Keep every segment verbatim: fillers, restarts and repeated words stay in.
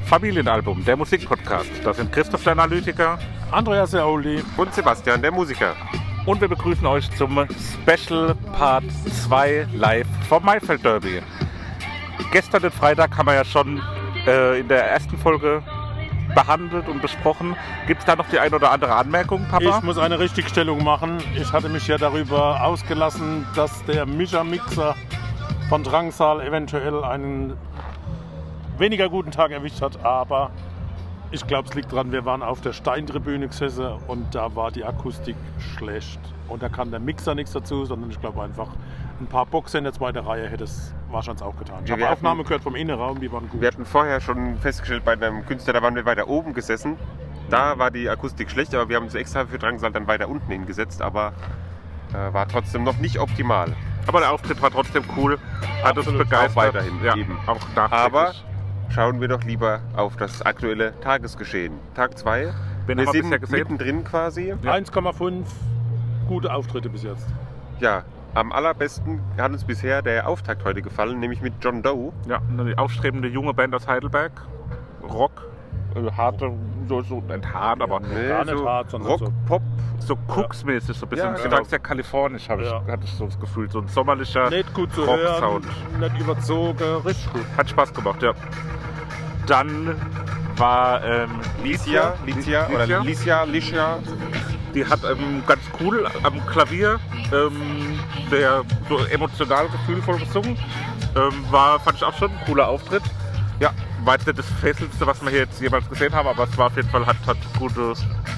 Familienalbum, der Musikpodcast. Das sind Christoph der Analytiker, Andreas der Oldie und Sebastian der Musiker. Und wir begrüßen euch zum Special Part zwei live vom Maifeld Derby. Gestern, den Freitag, haben wir ja schon äh, in der ersten Folge behandelt und besprochen. Gibt es da noch die ein oder andere Anmerkung, Papa? Ich muss eine Richtigstellung machen. Ich hatte mich ja darüber ausgelassen, dass der Mischer-Mixer von Drangsal eventuell einen weniger guten Tag erwischt hat, aber ich glaube, es liegt dran, wir waren auf der Steintribüne gesessen und da war die Akustik schlecht. Und da kann der Mixer nichts dazu, sondern ich glaube einfach, ein paar Boxen in der zweiten Reihe hätte es wahrscheinlich auch getan. Ich Ja, habe wir Aufnahme hatten- gehört vom Innenraum, die waren gut. Wir hatten vorher schon festgestellt bei einem Künstler, da waren wir weiter oben gesessen. Da war die Akustik schlecht, aber wir haben uns extra für Drangsal dann weiter unten hingesetzt, aber äh, war trotzdem noch nicht optimal. Aber der Auftritt war trotzdem cool, hat uns Absolut. begeistert. Auch weiterhin, ja, eben. auch nachträglich. Aber schauen wir doch lieber auf das aktuelle Tagesgeschehen. Tag zwei. Wen Wir haben wir sind bisher gesehen? mittendrin quasi. Ja. eins Komma fünf gute Auftritte bis jetzt. Ja, am allerbesten hat uns bisher der Auftakt heute gefallen, nämlich mit John Doe. Ja, eine aufstrebende junge Band aus Heidelberg. Rock, äh, harte, so, so nicht hart, aber Nee, Gar nicht hart, sondern Rock, so. Pop. so Cooks-mäßig, so ein bisschen. Ja, Ja, genau. genau. Sehr kalifornisch, habe ich, Ja. hatte ich so das Gefühl. So ein sommerlicher Nicht gut zu Rock-Sound. hören, nicht überzogen, richtig gut. Hat Spaß gemacht, ja. Dann war ähm, Licia, Licia oder Licia. Licia, Licia. Die hat ähm, ganz cool am Klavier ähm, sehr so emotional gefühlvoll gesungen. Ähm, war, fand ich auch schon ein cooler Auftritt. Ja, war jetzt nicht das Fesselste, was wir hier jetzt jemals gesehen haben, aber es war auf jeden Fall, hat, hat gute,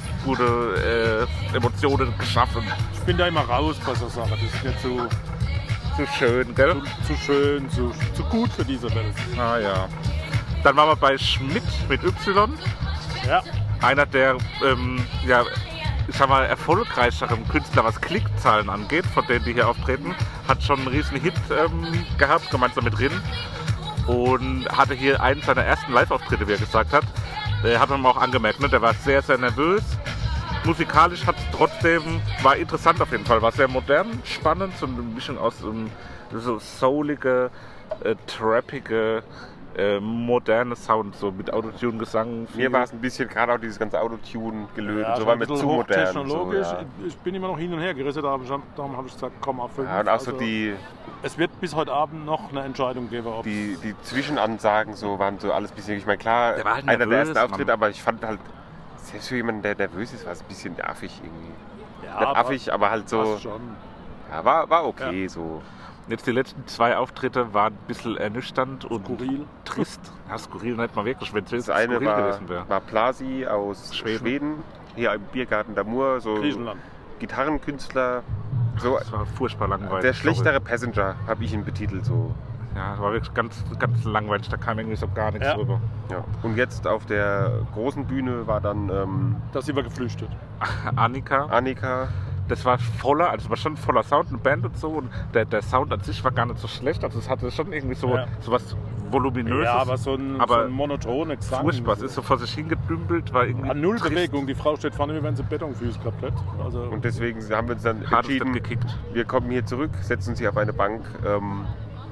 gute äh, Emotionen geschaffen. Ich bin da immer raus bei so Sachen. Das ist nicht so, Zu schön, gell? zu, zu schön, zu, zu gut für diese Welt. Ah ja. Dann waren wir bei Schmidt mit Y. Ja, Einer der ähm, ja, ich sag mal, erfolgreicheren Künstler, was Klickzahlen angeht, von denen die hier auftreten, hat schon einen riesen Hit ähm, gehabt, gemeinsam mit Rin. Und hatte hier einen seiner ersten Live-Auftritte, wie er gesagt hat. Äh, hat man auch angemerkt, ne? Der war sehr, sehr nervös. Musikalisch hat es trotzdem, war interessant auf jeden Fall, war sehr modern, spannend, so eine Mischung aus um, so soulige, äh, trappige, äh, moderne Sound, so mit Autotune-Gesang. Mir war es ein bisschen, gerade auch dieses ganze Autotune-Gelöt, ja so schon war ein mir bisschen zu modern. hochtechnologisch. So, ja. Ich bin immer noch hin und her gerissen, darum, darum habe ich gesagt, Komma fünf. Ja, und auch so Also, die, es wird bis heute Abend noch eine Entscheidung geben, ob die, die Zwischenansagen so waren so alles ein bisschen, ich meine klar, Der war halt einer der nervös, ersten Auftritte, Mann. aber ich fand halt, selbst für jemanden, der nervös ist, war es ein bisschen affig irgendwie. ja, Nicht affig, aber halt so, passt schon. ja, war, war okay so. Jetzt die letzten zwei Auftritte waren ein bisschen ernüchternd und Skurril. trist. Ja, skurril nicht mal wirklich, wenn es Das eine skurril war, gewesen wäre. war Plasi aus Schweden. Schweden. hier im Biergarten Damur, so Griechenland. Gitarrenkünstler, so Das war furchtbar langweilig. der schlechtere Passenger, habe ich ihn betitelt so. Ja, das war wirklich ganz, ganz langweilig, da kam irgendwie so gar nichts Ja. drüber. Ja. Und jetzt auf der großen Bühne war dann ähm, Da sind wir geflüchtet. Annika, Annika. das war voller, also es war schon voller Sound, eine Band und so. Und der, der Sound an sich war gar nicht so schlecht, also es hatte schon irgendwie so, Ja. so was Voluminöses. Ja, aber so ein, aber so ein monotone Gesang. furchtbar, es ist so vor sich hingedümpelt, war irgendwie An null trist. Bewegung. Die Frau steht vorne, wie wenn sie Betonfüße gehabt hätte. Also, Und deswegen haben wir uns dann Hart ist entschieden, dann gekickt. wir kommen hier zurück, setzen uns hier auf eine Bank, ähm,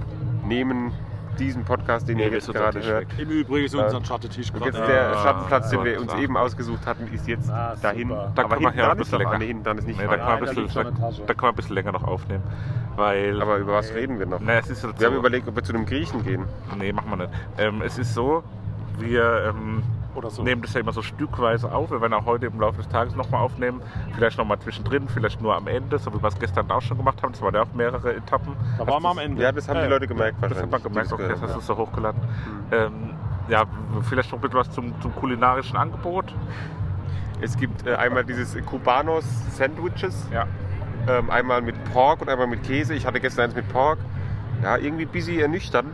nehmen diesen Podcast, den Nee, ihr wir jetzt sind gerade Tisch hört. weg. Im Übrigen ist Äh, unser Schattetisch Und gerade. jetzt der Ah, Schattenplatz, den ah, wir uns ah. eben ausgesucht hatten, ist jetzt Ah, dahin. super. Da aber können wir hinten ja ein dran ist bisschen noch länger. eine, hinten dran ist nicht Nee, da frei. kann, man ein Nein, da bisschen, liegt schon da, eine Tasche. da kann man ein bisschen länger noch aufnehmen. Weil, Aber über was reden wir noch? na, es ist so, Wir haben überlegt, ob wir zu einem Griechen gehen. nee, machen wir nicht. Ähm, es ist so, wir ähm, Oder so. nehmen das ja immer so stückweise auf. Wir werden auch heute im Laufe des Tages nochmal aufnehmen. Vielleicht nochmal zwischendrin, vielleicht nur am Ende, so wie wir es gestern auch schon gemacht haben. Das waren ja auch mehrere Etappen. Da waren wir am Ende. Ja, das haben die Leute gemerkt Das wahrscheinlich. hat man gemerkt, die okay, das das hast du gehört so hochgeladen. Ähm, ja, vielleicht noch ein bisschen was zum, zum kulinarischen Angebot. haben. Es gibt äh, einmal dieses Cubanos Sandwiches, Ja. ähm, einmal mit Pork und einmal mit Käse. Ich hatte gestern eins mit Pork. Ja, irgendwie ein bisschen ernüchternd.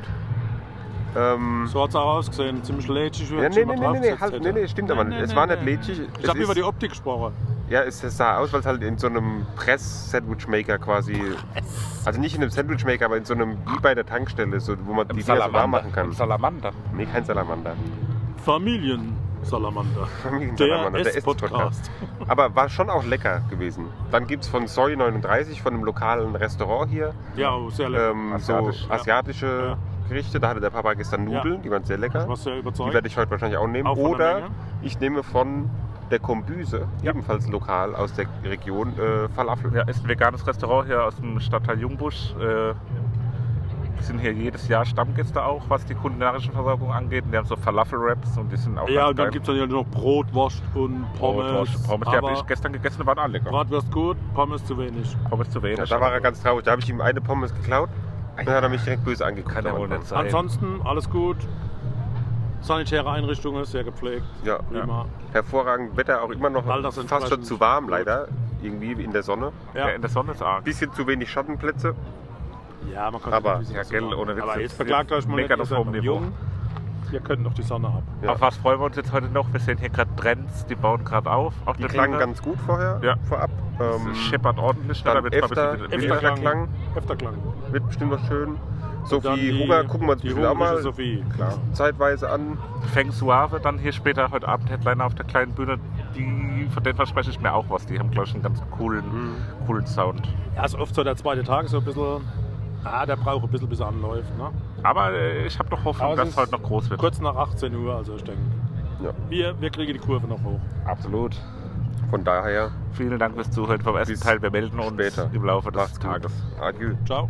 Ähm, So hat es auch ausgesehen. Ziemlich lätschig. wie ja, wenn nee, sich nee, jemand nee, nee, draufgesetzt halt, hätte. nee, nee, stimmt aber nicht. Es war nicht lätschig. Ich Es habe über ist- die Optik gesprochen. Ja, es es sah aus, weil es halt in so einem Press-Sandwich-Maker quasi. Also nicht in einem Sandwich-Maker, aber in so einem, wie bei der Tankstelle, so, wo man die Dinger so warm machen kann. Im Salamander. Nee, kein Salamander. Familiensalamander. Familiensalamander, Der der S-Podcast. Esspodcast. Aber war schon auch lecker gewesen. Dann gibt es von Soy neununddreißig, von einem lokalen Restaurant hier, Ja, oh, sehr lecker. ähm, Asiatisch, so ja. asiatische Gerichte. Da hatte der Papa gestern Nudeln, Ja. die waren sehr lecker. Was ja überzeugt. Die werde ich heute wahrscheinlich auch nehmen. Auch von der Oder Menge? ich nehme von der Kombüse, Ja. ebenfalls lokal aus der Region, äh, Falafel. Ja, ist ein veganes Restaurant hier aus dem Stadtteil Jungbusch. Äh, sind hier jedes Jahr Stammgäste auch, was die kulinarische Versorgung angeht. Und die haben so Falafel-Wraps und die sind auch Ja, ganz und dann geil. gibt es dann ja noch Brot, Wurst und Pommes. Pommes, Pommes die habe aber ich gestern gegessen, die waren alle lecker. Bratwurst gut, Pommes zu wenig. Pommes zu wenig. Ja, da war er ganz traurig. Da habe ich ihm eine Pommes geklaut. Dann hat er mich direkt böse angeguckt. Kann ja wohl nicht sein. Ansonsten alles gut. Sanitäre Einrichtungen, sehr gepflegt. Ja, Prima. hervorragend. Wetter auch immer noch Alters fast schon entsprechend zu warm gut. leider. Irgendwie in der Sonne. Ja. Ja. in der Sonne ist arg. Bisschen zu wenig Schattenplätze. Ja, man kann Aber, ein bisschen ja, was gell, machen. ohne Witz, Aber jetzt jetzt verklagt euch mal nicht, mega ihr auf seid hohem noch Niveau. jung. Ihr könnt noch die Sonne ab. Ja. Auf was freuen wir uns jetzt heute noch? Wir sehen hier gerade Trends, die bauen gerade auf. Auch Die der klangen Bilder. ganz gut vorher, Ja. vorab. Es Ähm, scheppert ordentlich. dann da wird's mal ein Efter- bisschen Efter- wilder. Klang. Efterklang. wird bestimmt noch schön. Dann Sophie die- Huber gucken wir uns die bestimmt auch hungrige mal Sophie, klar. zeitweise an. Feng Suave dann hier später heute Abend Headliner auf der kleinen Bühne. Die, von denen verspreche ich mir auch was. Die haben, glaube ich, einen ganz coolen, Mhm. coolen Sound. Ja, ist oft so der zweite Tag, so ein bisschen. Ah, der braucht ein bisschen, bis er anläuft. Ne? Aber äh, ich habe doch Hoffnung, Aber dass es es heute noch groß wird. Kurz nach achtzehn Uhr, also ich denke. Ja. Wir, wir kriegen die Kurve noch hoch. Absolut. Von daher, Vielen Dank fürs Zuhören vom ersten Bis Teil. Wir melden uns später. im Laufe des macht's gut. Tages. Adieu. Ciao.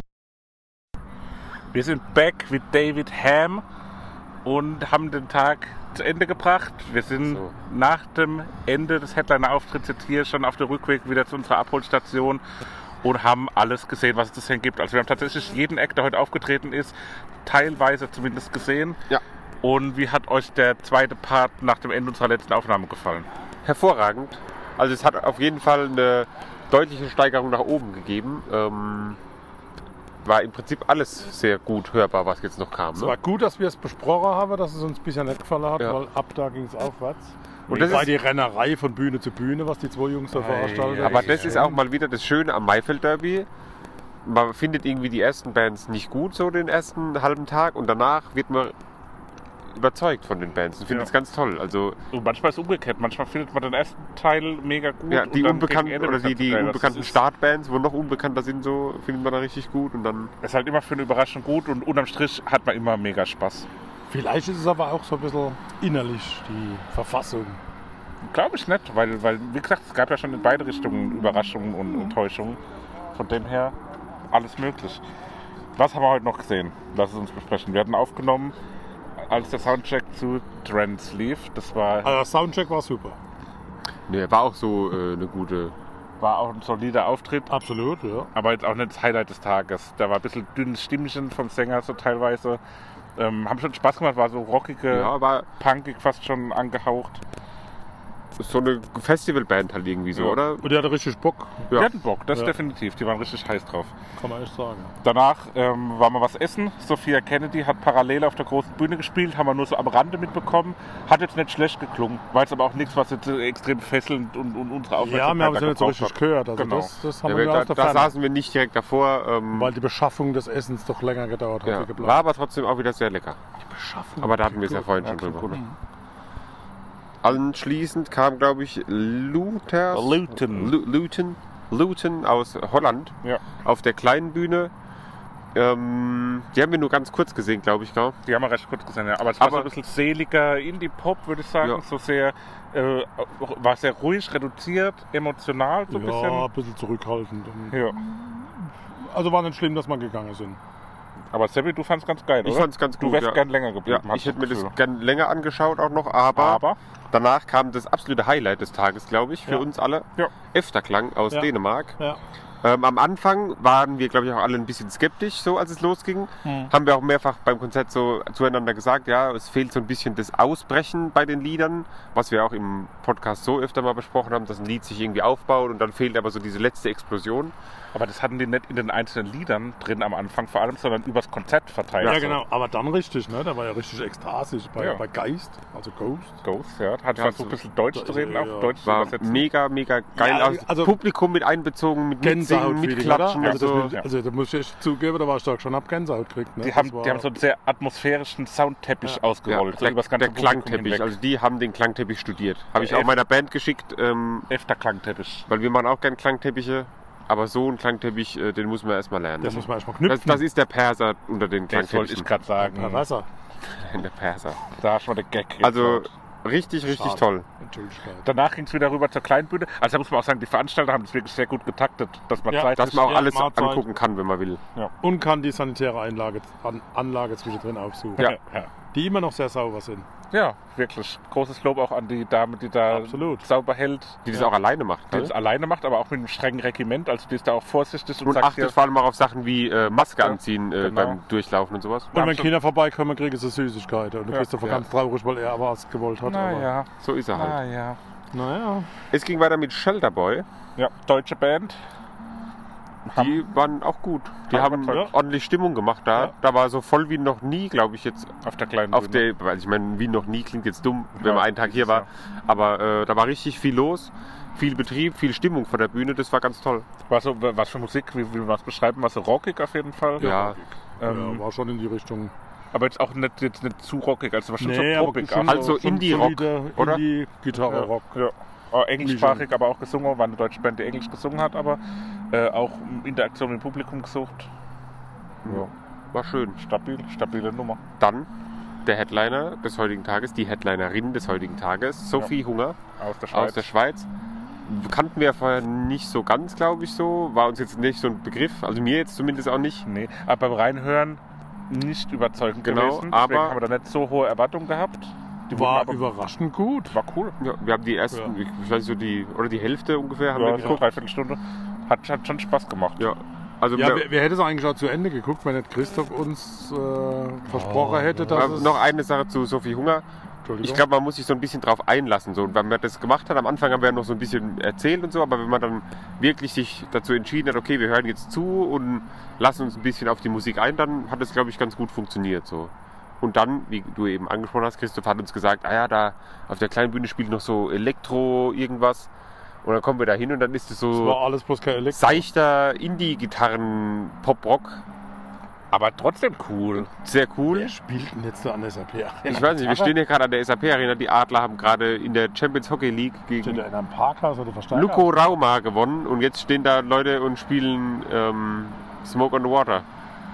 Wir sind back mit David Ham und haben den Tag zu Ende gebracht. Wir sind So. nach dem Ende des Headliner-Auftritts jetzt hier schon auf der Rückweg wieder zu unserer Abholstation und haben alles gesehen, was es zu sehen gibt. Also wir haben tatsächlich jeden Act, der heute aufgetreten ist, teilweise zumindest gesehen. Ja. Und wie hat euch der zweite Part nach dem Ende unserer letzten Aufnahme gefallen? Hervorragend. Also es hat auf jeden Fall eine deutliche Steigerung nach oben gegeben. Ähm, war im Prinzip alles sehr gut hörbar, was jetzt noch kam. Es Ne? war gut, dass wir es besprochen haben, dass es uns ein bisschen nicht gefallen hat, Ja. weil ab da ging es aufwärts. Und Und das das war ist- die Rennerei von Bühne zu Bühne, was die zwei Jungs da veranstaltet haben. Aber das ist auch mal wieder das Schöne am Maifeld Derby. Man findet irgendwie die ersten Bands nicht gut, so den ersten halben Tag, und danach wird man überzeugt von den Bands und findet Ja. es ganz toll. Also Und manchmal ist es umgekehrt. Manchmal findet man den ersten Teil mega gut. ja, und die dann unbekannten gegen Ende oder wird's die, dann die so geil. unbekannten Das ist- Startbands, wo noch unbekannter sind, so findet man da richtig gut, und dann Es ist halt immer für eine Überraschung gut und unterm Strich hat man immer mega Spaß. Vielleicht ist es aber auch so ein bisschen innerlich, die Verfassung. Glaube ich nicht, weil, weil, wie gesagt, es gab ja schon in beide Richtungen Überraschungen und Enttäuschungen. Von dem her alles möglich. Was haben wir heute noch gesehen? Lass es uns besprechen. Wir hatten aufgenommen, als der Soundcheck zu Trends lief. Das war, Also der Soundcheck war super. ne, war auch so äh, eine gute. war auch ein solider Auftritt, Absolut, ja. aber jetzt auch nicht das Highlight des Tages. Da war ein bisschen dünnes Stimmchen vom Sänger so teilweise. Ähm, haben schon Spaß gemacht, war so rockige, Ja, war punkig fast schon angehaucht. so eine Festivalband halt irgendwie so, Ja. oder? Und der hatte richtig Bock, Die Ja. hatten Bock, das Ja. definitiv. Die waren richtig heiß drauf. kann man echt sagen. Danach ähm, waren wir was essen. Sophia Kennedy hat parallel auf der großen Bühne gespielt, haben wir nur so am Rande mitbekommen. Hat jetzt nicht schlecht geklungen, war jetzt aber auch nichts, was jetzt äh, extrem fesselnd und, und unsere Ja, Aufmerksamkeit wir haben es ja nicht so gebraucht richtig hat. gehört. Also Genau. das, das haben Ja, wir nur da aus der da Ferne. saßen wir nicht direkt davor. Ähm, Weil die Beschaffung des Essens doch länger gedauert hat ja, wie geplant. war aber trotzdem auch wieder sehr lecker. die Beschaffung. Aber da hatten wir es ja vorhin schon drüber. Anschließend kam, glaube ich, Luther, Luton. Lu- Luton, Luton aus Holland Ja, auf der kleinen Bühne. Ähm, die haben wir nur ganz kurz gesehen, glaube ich, gell? die haben wir recht kurz gesehen. Ja. Aber es war Aber- so ein bisschen seliger Indie-Pop, würde ich sagen. Ja. So sehr, äh, war sehr ruhig, reduziert, emotional so ein Ja, bisschen. ein bisschen zurückhaltend. Und Ja. also war nicht schlimm, dass wir gegangen sind. Aber Seppi, du fandst ganz geil, Ich oder? fand's ganz Du gut, wärst ja. gern länger Ja, geblieben. hast ich du hätte mir das Gefühl. gern länger angeschaut auch noch, aber, Aber danach kam das absolute Highlight des Tages, glaube ich, für Ja. uns alle. Ja. Efterklang aus Ja. Dänemark. Ja. Ähm, am Anfang waren wir, glaube ich, auch alle ein bisschen skeptisch, so als es losging. Hm. Haben wir auch mehrfach beim Konzert so zueinander gesagt, ja, es fehlt so ein bisschen das Ausbrechen bei den Liedern, was wir auch im Podcast so öfter mal besprochen haben, dass ein Lied sich irgendwie aufbaut und dann fehlt aber so diese letzte Explosion. Aber das hatten die nicht in den einzelnen Liedern drin am Anfang vor allem, sondern übers Konzert verteilt. Ja, So. genau. Aber dann richtig, ne? Der war ja richtig ekstasisch bei, Ja. bei Geist, also Ghost. Ghost, ja. Hat Ja, versucht, ein bisschen Deutsch da zu ist reden, er, auch ja. Deutsch zu War übersetzen. mega, mega geil. Ja, aus. also- Publikum mit einbezogen, mit Mitsingen, mit Gänsehaut, Klatschen. oder? Also, Also, das, will- ja. also da muss ich echt zugeben, da war ich stark schon ab Gänsehaut gekriegt. Ne? Die Das haben, war- die haben so einen sehr atmosphärischen Soundteppich ja, ausgerollt. so der, übers ganze der Publikum Klangteppich, hinweg. also die haben den Klangteppich studiert. Habe ich Der auch F- meiner Band geschickt, ähm, Efter Klangteppich. weil wir machen auch gerne Klangteppiche. Aber so ein Klangteppich, äh, den muss man erstmal lernen. Das muss man erstmal knüpfen. Das, das ist der Perser unter den Das wollte Klangteppichen. ich gerade sagen. Ja, Wasser. Der Perser. Da schon der Gag. Also geklaut. richtig, richtig Schade. toll. Natürlich. Danach ging es wieder rüber zur Kleinbühne. Also da muss man auch sagen, die Veranstalter haben das wirklich sehr gut getaktet, dass man Ja, Zeit Dass man auch Ja, alles Mahlzeit. angucken kann, wenn man will. Und kann die sanitäre Einlage, An, Anlage zwischendrin aufsuchen. Ja. ja. Die immer noch sehr sauber sind. Ja, wirklich. Großes Lob auch an die Dame, die da Absolut. sauber hält. Die das ja. auch alleine macht. Die Ne? das alleine macht, aber auch mit einem strengen Regiment. Also die ist da auch vorsichtig und, Und sagt achtet hier, vor allem auch auf Sachen wie äh, Maske Maske. anziehen äh, Genau. beim Durchlaufen und sowas. Und wenn absolut. Kinder vorbeikommen, kriegen sie Süßigkeiten. Und der Ja. Christopher Ja. ganz traurig, weil er aber was gewollt hat. naja, So ist er halt. naja. Naja. Es ging weiter mit Shelterboy. Ja, deutsche Band. Die waren auch gut. Die Haben haben wir- ordentlich Stimmung gemacht da. Ja. Da war so voll wie noch nie, glaube ich, jetzt Auf der kleinen auf Bühne. der, weil ich meine, wie noch nie klingt jetzt dumm, wenn Ja, man einen Tag hier war. Aber äh, da war richtig viel los, viel Betrieb, viel Stimmung vor der Bühne. Das war ganz toll. War so, was für Musik, wie will man es beschreiben? War so rockig auf jeden Fall. Ja. Ähm, Ja, war schon in die Richtung. aber jetzt auch nicht, jetzt nicht zu rockig, also war schon Nee, so aber poppig. schon, auch. Also schon Indie-Rock, solide oder? Indie-Gitarre-Rock. Ja. Auch englischsprachig, aber auch gesungen. War eine deutsche Band, die Englisch gesungen hat, aber äh, auch Interaktion mit dem Publikum gesucht. Ja. War schön. Stabil, stabile Nummer. Dann der Headliner des heutigen Tages, die Headlinerin des heutigen Tages, Sophie Hunger Aus der Schweiz. aus der Schweiz. Kannten wir vorher nicht so ganz, glaube ich so. War uns jetzt nicht so ein Begriff, also mir jetzt zumindest auch nicht. Nee, aber beim Reinhören nicht überzeugend Genau, gewesen. Deswegen aber- haben wir da nicht so hohe Erwartungen gehabt. Die wurden War aber, überraschend gut. war cool. Ja, wir haben die ersten, Ja. ich weiß nicht, so die, oder die Hälfte ungefähr haben Ja, wir so geguckt. dreiviertel Stunde. Hat, hat schon Spaß gemacht. Ja, also Ja, wir, wer, wer hätte es eigentlich auch zu Ende geguckt, wenn nicht Christoph uns äh, versprochen hätte, dass äh, es... noch eine Sache zu Sophie Hunger. Entschuldigung. Ich glaube, man muss sich so ein bisschen drauf einlassen. So. Und wenn man das gemacht hat, am Anfang haben wir noch so ein bisschen erzählt und so, aber wenn man dann wirklich sich dazu entschieden hat, okay, wir hören jetzt zu und lassen uns ein bisschen auf die Musik ein, dann hat das, glaube ich, ganz gut funktioniert. So. Und dann, wie du eben angesprochen hast, Christoph hat uns gesagt, ah ja, da auf der kleinen Bühne spielt noch so Elektro irgendwas. Und dann kommen wir da hin und dann ist es Das war so alles bloß kein Elektro. seichter Indie-Gitarren-Pop-Rock. Aber trotzdem cool. Sehr cool. Wer spielt denn jetzt so an der S A P? Ich weiß nicht, wir stehen hier gerade an der S A P-Arena. Die Adler haben gerade in der Champions Hockey League Steht gegen er in einem Parkhaus oder Versteiger? Luko Rauma gewonnen. Und jetzt stehen da Leute und spielen ähm, Smoke on the Water.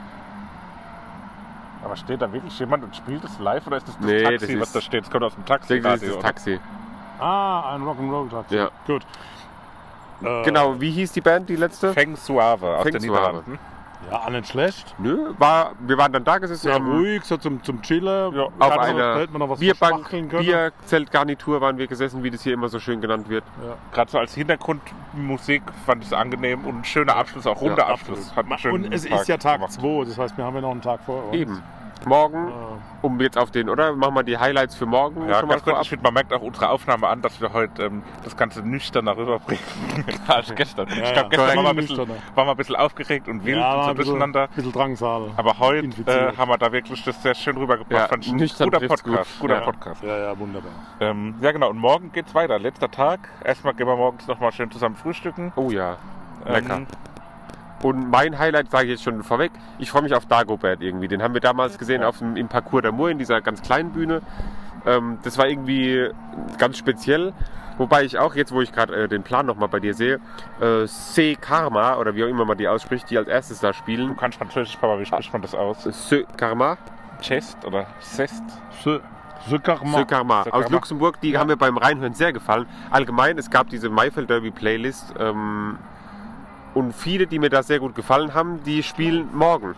Aber steht da wirklich jemand und spielt das live oder ist das das Nee, Taxi, das ist- was da steht? Das kommt aus dem Ich Taxi. denke, das ist Radio, das Taxi. Ah, ein Rock'n'Roll-Taxi. Ja. Gut. Äh, Genau, wie hieß die Band, die letzte? Feng Suave aus Feng den Suave. Niederlanden. Ja, auch nicht schlecht. Nö, war, wir waren dann da gesessen, Sehr haben ruhig, so zum, zum Chillen. Ja, auf Hat man- einer hätte man noch was Bierbank, verschwachteln können. Bierzeltgarnitur waren wir gesessen, wie das hier immer so schön genannt wird. Ja. Gerade so als Hintergrundmusik fand ich es angenehm und ein schöner Abschluss, auch runder Ja, Abschluss. Hat einen schönen Und es Tag ist ja Tag gemacht. zwei, das heißt, wir haben ja noch einen Tag vor uns. Eben. Morgen, Äh, um jetzt auf den, oder? Machen wir die Highlights für morgen Ja, schon mal ganz kurz, vorab. ich finde, man merkt auch unsere Aufnahme an, dass wir heute ähm, das Ganze nüchterner rüberbringen als gestern. ich ja, glaube, gestern viel waren wir, ein bisschen, nüchterner. waren wir ein bisschen aufgeregt und wild ja, und so ein bisschen, durcheinander. bisschen Drangsal. Aber heute äh, Infiziert. haben wir da wirklich das sehr schön rübergebracht. Ja, Fand ich ein nüchtern guter trifft's Podcast. gut. Guter Ja. Podcast. Ja, ja, wunderbar. Ähm, ja, genau. Und morgen geht's weiter. Letzter Tag. Erstmal gehen wir morgens nochmal schön zusammen frühstücken. Oh ja, lecker. Ähm, Und mein Highlight sage ich jetzt schon vorweg, ich freue mich auf Dagobert irgendwie. Den haben wir damals gesehen auf dem, im Parcours d'Amour, in dieser ganz kleinen Bühne. Ähm, das war irgendwie ganz speziell. Wobei ich auch, jetzt wo ich gerade äh, den Plan nochmal bei dir sehe, äh, C Karma, oder wie auch immer man die ausspricht, die als erstes da du spielen. kannst Französisch, Papa, wie spricht man das aus? C Karma, Chest oder Cest? Ce, ce Karma. C Karma Ce aus Karma. Luxemburg, die haben mir beim Reinhören sehr gefallen. Allgemein, es gab diese Maifeld Derby Playlist ähm, und viele, die mir da sehr gut gefallen haben, die spielen morgen.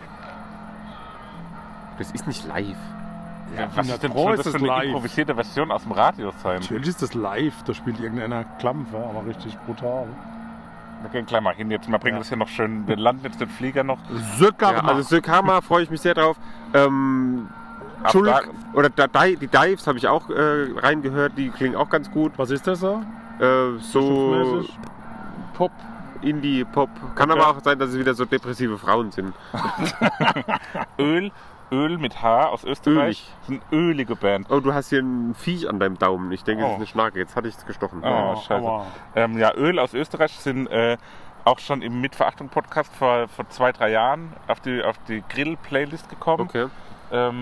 Das ist nicht live. Ja, Was in ist der denn Pro soll ist das das für eine live. improvisierte Version aus dem Radio sein? Natürlich ist das live, da spielt irgendeiner Klampfe, aber richtig brutal. Wir gehen gleich mal hin jetzt. Wir bringen Ja. das hier noch schön. Wir landen jetzt den Flieger noch. Ce Ja, Karma. also C Karma freue ich mich sehr drauf. Ähm, Ab Schulk, da- oder da, Di- die Dives habe ich auch äh, reingehört, die klingen auch ganz gut. Was ist das so? Äh, so Richtungsmäßig? Pop. Indie, Pop. Kann Okay. aber auch sein, dass es wieder so depressive Frauen sind. Öl, Öl mit H aus Österreich. Das ist eine ölige Band. Oh, du hast hier ein Viech an deinem Daumen. Ich denke, das Oh. ist eine Schnarke. Jetzt hatte ich es gestochen. Oh, scheiße. aber- Ähm, ja, Öl aus Österreich sind äh, auch schon im Mitverachtung-Podcast vor, vor zwei, drei Jahren auf die, auf die Grill-Playlist gekommen. Okay. Ähm,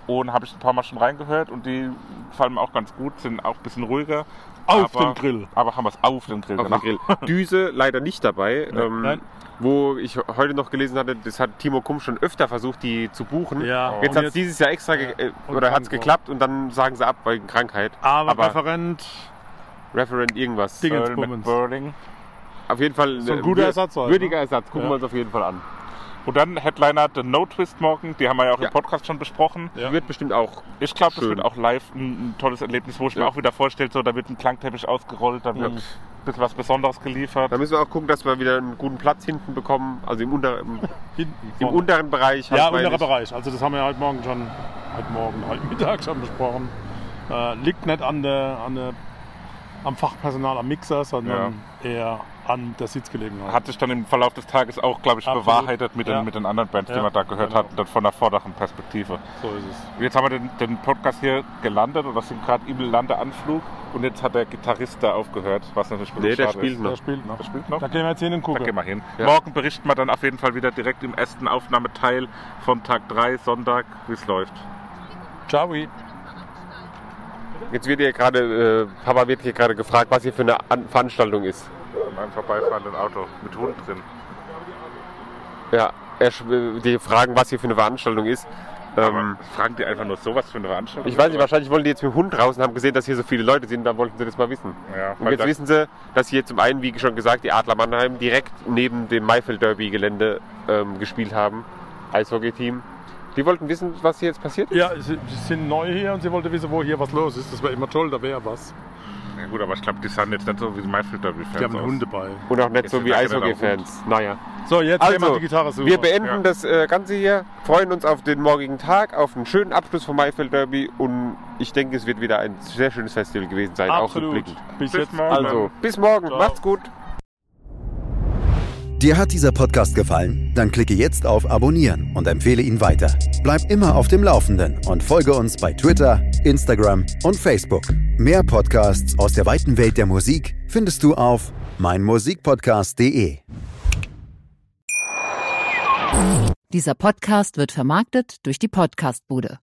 und habe ich ein paar Mal schon reingehört und die gefallen mir auch ganz gut, sind auch ein bisschen ruhiger. Auf aber, dem Grill. Aber haben wir es auf dem Grill. Auf dem Grill. Düse leider nicht dabei. Ähm, Nein. Wo ich heute noch gelesen hatte, das hat Timo Kumm schon öfter versucht, die zu buchen. Ja. Jetzt Und hat es jetzt- dieses Jahr extra ge- äh, und oder hat es krank geklappt und dann sagen sie ab wegen Krankheit. Aber, Aber Referent, Referent irgendwas. Ding- Earl Dingensbummens. McBurling. Auf jeden Fall So ein äh, guter wür- Ersatz halt, würdiger ne? Ersatz. Gucken Ja. wir uns auf jeden Fall an. Und dann Headliner The No Twist morgen, die haben wir ja auch Ja. im Podcast schon besprochen. Ja. Wird bestimmt auch. Ich glaube, das Schön. wird auch live ein, ein tolles Erlebnis, wo ich Ja. mir auch wieder vorstelle, so, da wird ein Klangteppich ausgerollt, da wird Ja. ein bisschen was Besonderes geliefert. Da müssen wir auch gucken, dass wir wieder einen guten Platz hinten bekommen. Also im, unter, im, hinten im vorne. unteren Bereich. halt, Ja, meine unterer ich. Bereich. Also das haben wir heute Morgen schon, heute Morgen, heute Mittag schon besprochen. Äh, liegt nicht an der, an der, am Fachpersonal am Mixer, sondern eher an der Sitzgelegenheit. Hat sich dann im Verlauf des Tages auch, glaube ich, Absolut. bewahrheitet mit den, Ja. mit den anderen Bands, die Ja, wir da gehört genau. hatten, dann von der vorderen Perspektive. So ist es. Jetzt haben wir den, den Podcast hier gelandet oder sind gerade im Landeanflug und jetzt hat der Gitarrist da aufgehört, was natürlich ein bisschen Nee, der schade spielt ist. noch. Der spielt noch. Der spielt noch? Da gehen wir jetzt hin und Da gucken. gehen wir hin. Ja. Morgen berichten wir dann auf jeden Fall wieder direkt im ersten Aufnahmeteil von Tag drei, Sonntag, wie es läuft. Ciao. Jetzt wird hier gerade, äh, Papa wird hier gerade gefragt, was hier für eine An Veranstaltung ist. In einem vorbeifahrenden Auto mit Hund drin. Ja, er, sch- die fragen, was hier für eine Veranstaltung ist. Aber Ähm, fragen die einfach nur sowas für eine Veranstaltung? ich weiß nicht, wahrscheinlich wollen die jetzt mit dem Hund raus und haben gesehen, dass hier so viele Leute sind, dann wollten sie das mal wissen. Ja, Und weil jetzt da- wissen sie, dass hier zum einen, wie schon gesagt, die Adler Mannheim direkt neben dem Maifeld Derby Gelände ähm, gespielt haben. Eishockey-Team. Die wollten wissen, was hier jetzt passiert ist. Ja, sie, sie sind neu hier und sie wollte wissen, wo hier was los ist. Das wäre immer toll, da wäre was. Ja gut, aber ich glaube, die sind jetzt nicht so wie die Maifeld Derby-Fans Die haben einen aus. Hund dabei. Und auch nicht Jetzt so sind wie wir generell Eishockey-Fans. Naja. So, jetzt gehen wir Also, die Gitarre suchen. wir beenden Ja. das äh, Ganze hier, freuen uns auf den morgigen Tag, auf einen schönen Abschluss vom Maifeld Derby und ich denke, es wird wieder ein sehr schönes Festival gewesen sein, auch Absolut. rückblickend. Bis, Bis jetzt. morgen. Also, bis morgen, Ciao. macht's gut. Dir hat dieser Podcast gefallen? Dann klicke jetzt auf Abonnieren und empfehle ihn weiter. Bleib immer auf dem Laufenden und folge uns bei Twitter, Instagram und Facebook. Mehr Podcasts aus der weiten Welt der Musik findest du auf meinmusikpodcast punkt de. Dieser Podcast wird vermarktet durch die Podcastbude.